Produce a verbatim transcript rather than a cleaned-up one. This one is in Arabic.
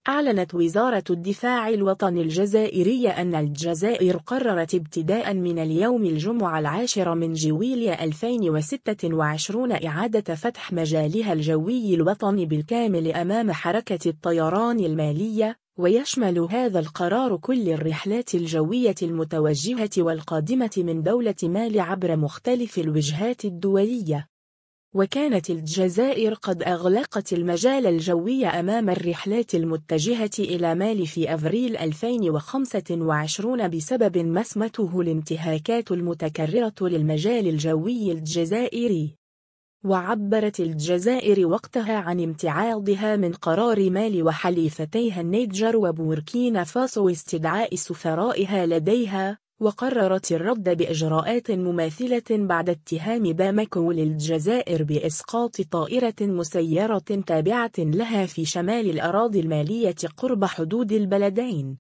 أعلنت وزارة الدفاع الوطني الجزائرية أن الجزائر قررت ابتداء من اليوم الجمعة العاشر من جويلية ألفين وستة وعشرين إعادة فتح مجالها الجوي الوطني بالكامل أمام حركة الطيران المالية، ويشمل هذا القرار كل الرحلات الجوية المتوجهة والقادمة من دولة مالي عبر مختلف الوجهات الدولية. وكانت الجزائر قد أغلقت المجال الجوي أمام الرحلات المتجهة إلى مالي في أفريل ألفين وخمسة وعشرين بسبب ما اسمته الانتهاكات المتكررة للمجال الجوي الجزائري. وعبرت الجزائر وقتها عن امتعاضها من قرار مالي وحليفتيها النيجر وبوركينا فاسو استدعاء سفرائها لديها، وقررت الرد بإجراءات مماثلة بعد اتهام باماكو للجزائر بإسقاط طائرة مسيرة تابعة لها في شمال الأراضي المالية قرب حدود البلدين.